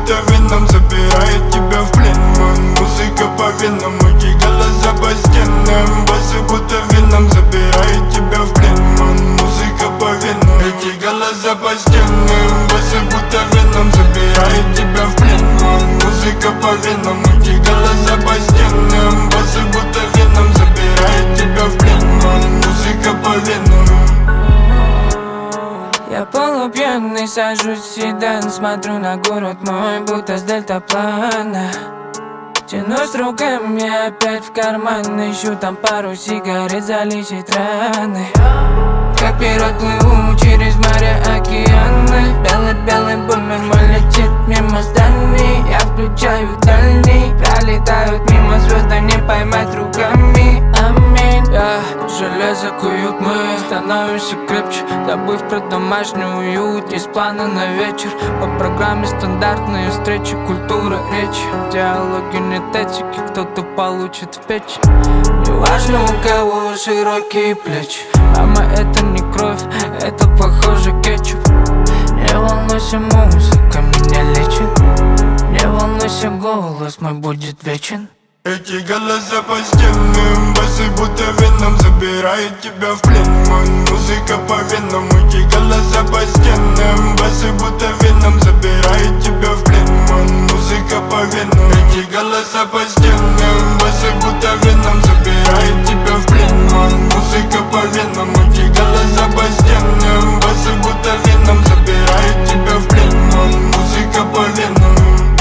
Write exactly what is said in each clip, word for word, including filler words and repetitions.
будто вином забирает тебя в плен, ман. Музыка по венам, эти голоса по стенам. Басы будто вином забирает тебя в плен, ман. Музыка по венам, эти голоса по стенам. Басы будто вином забирает тебя в плен, ман. Музыка по венам, эти голоса по стенам. Басы будто вином забирает тебя в плен, ман. Музыка по венам. Я полупьяный, сажусь в седан, смотрю на город мой, будто с дельтаплана. Тянусь руками опять в карман, ищу там пару сигарет, залечить раны. Как пирот плыву через море, океаны. Белый-белый бумер мой летит мимо зданий. Я включаю дальний, пролетают мимо звезды, не поймать руками. Аминь. Я железо куют мы, становимся крепче, забыв про домашний уют. Есть планы на вечер, по программе стандартные встречи, культура речи. Диалоги нет этики, кто-то получит в печень. Неважно у кого широкие плечи. Мама, это не кровь, это похоже кетчуп. Не волнуйся, музыка меня лечит. Не волнуйся, голос мой будет вечен. Эти голоса по стенам, басы будто веном забирает тебя в плен, ман. Музыка по венам, эти голоса по стенам. Басы будто веном забирает тебя в плен, ман. Музыка по венам, эти голоса по стенам. Басы будто веном забирает тебя в плен, ман. Музыка по венам, эти голоса по стенам. Басы будто веном забирает тебя в плен, ман. Музыка по венам.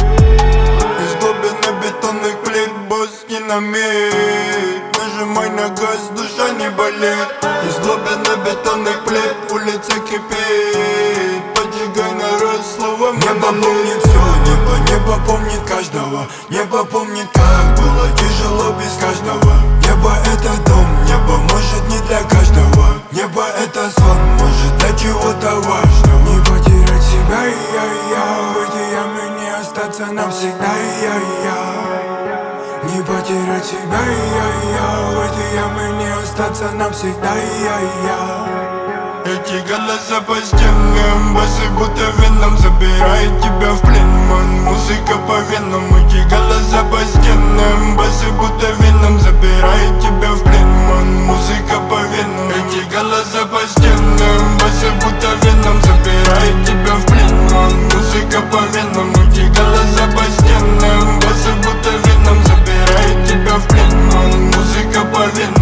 Из глубины бетонных плит босс динамит. Нажимай на газ, душа не болит. Из глубины бетонных плит улица кипит. Поджигай народ словом. Небо помнит все, небо, небо помнит каждого. Небо помнит, как было тяжело без каждого. Небо это дом, небо может не для каждого. Небо это сон, может для чего-то важного. Не потерять себя, я-я. В эти ямы не остаться навсегда, я-я. Не потерять себя, я-я. В эти ямы не остаться навсегда, я-я. Эти голоса по стенам, басы будто веном забирает тебя в плен, ман. Музыка по венам, эти голоса по стенам. Басы будто веном забирает тебя в плен, ман. Музыка по венам, эти голоса по стенам. Басы будто веном забирает тебя в плен, ман. Музыка по венам, эти голоса по стенам. Басы будто веном забирает тебя в плен, ман. Музыка по венам.